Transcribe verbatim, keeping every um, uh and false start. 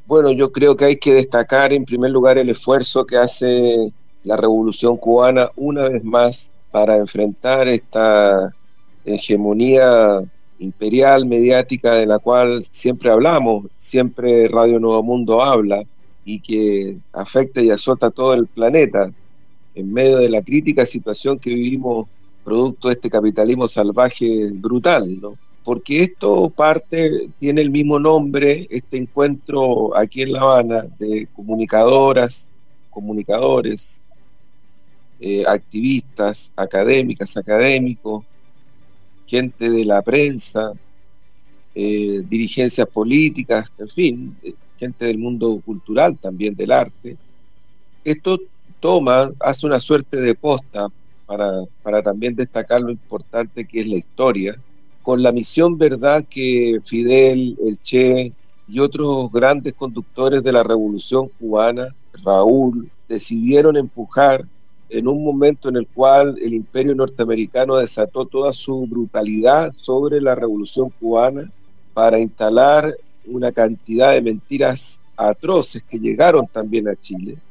Bueno, yo creo que hay que destacar en primer lugar el esfuerzo que hace la Revolución Cubana una vez más para enfrentar esta hegemonía imperial mediática de la cual siempre hablamos, siempre Radio Nuevo Mundo habla y que afecta y azota a todo el planeta en medio de la crítica situación que vivimos producto de este capitalismo salvaje brutal, ¿no? Porque esto parte, tiene el mismo nombre, este encuentro aquí en La Habana de comunicadoras, comunicadores, eh, activistas, académicas, académicos, gente de la prensa, eh, dirigencias políticas, en fin, eh, gente del mundo cultural, también del arte. Esto toma, hace una suerte de posta para, para también destacar lo importante que es la historia, con la misión, verdad, que Fidel, el Che y otros grandes conductores de la Revolución Cubana, Raúl, decidieron empujar en un momento en el cual el imperio norteamericano desató toda su brutalidad sobre la Revolución Cubana para instalar una cantidad de mentiras atroces que llegaron también a Chile.